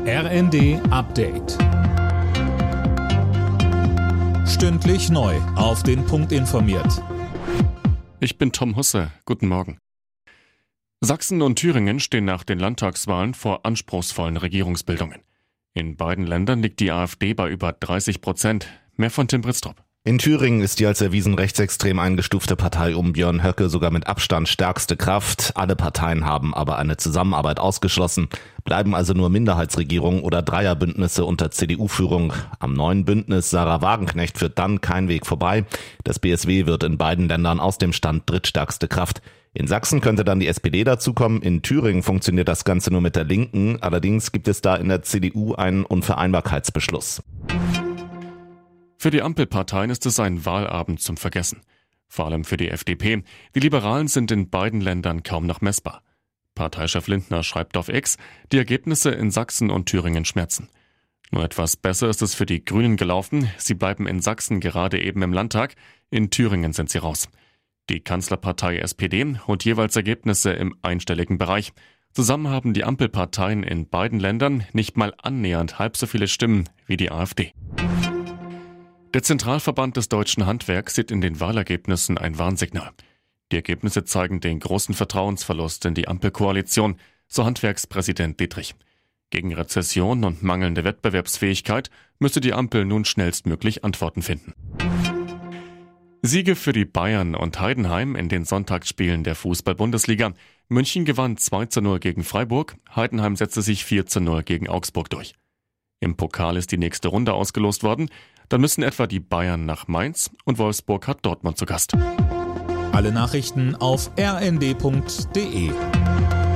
RND Update. Stündlich neu auf den Punkt informiert. Ich bin Tom Husse. Guten Morgen. Sachsen und Thüringen stehen nach den Landtagswahlen vor anspruchsvollen Regierungsbildungen. In beiden Ländern liegt die AfD bei über 30%. Mehr von Tim Britztrup. In Thüringen ist die als erwiesen rechtsextrem eingestufte Partei um Björn Höcke sogar mit Abstand stärkste Kraft. Alle Parteien haben aber eine Zusammenarbeit ausgeschlossen, bleiben also nur Minderheitsregierungen oder Dreierbündnisse unter CDU-Führung. Am neuen Bündnis Sarah Wagenknecht führt dann kein Weg vorbei. Das BSW wird in beiden Ländern aus dem Stand drittstärkste Kraft. In Sachsen könnte dann die SPD dazukommen. In Thüringen funktioniert das Ganze nur mit der Linken. Allerdings gibt es da in der CDU einen Unvereinbarkeitsbeschluss. Für die Ampelparteien ist es ein Wahlabend zum Vergessen. Vor allem für die FDP. Die Liberalen sind in beiden Ländern kaum noch messbar. Parteichef Lindner schreibt auf X, die Ergebnisse in Sachsen und Thüringen schmerzen. Nur etwas besser ist es für die Grünen gelaufen. Sie bleiben in Sachsen gerade eben im Landtag. In Thüringen sind sie raus. Die Kanzlerpartei SPD holt jeweils Ergebnisse im einstelligen Bereich. Zusammen haben die Ampelparteien in beiden Ländern nicht mal annähernd halb so viele Stimmen wie die AfD. Der Zentralverband des deutschen Handwerks sieht in den Wahlergebnissen ein Warnsignal. Die Ergebnisse zeigen den großen Vertrauensverlust in die Ampelkoalition, so Handwerkspräsident Dietrich. Gegen Rezession und mangelnde Wettbewerbsfähigkeit müsse die Ampel nun schnellstmöglich Antworten finden. Siege für die Bayern und Heidenheim in den Sonntagsspielen der Fußball-Bundesliga. München gewann 2:0 gegen Freiburg, Heidenheim setzte sich 4:0 gegen Augsburg durch. Im Pokal ist die nächste Runde ausgelost worden. Dann müssen etwa die Bayern nach Mainz und Wolfsburg hat Dortmund zu Gast. Alle Nachrichten auf rnd.de.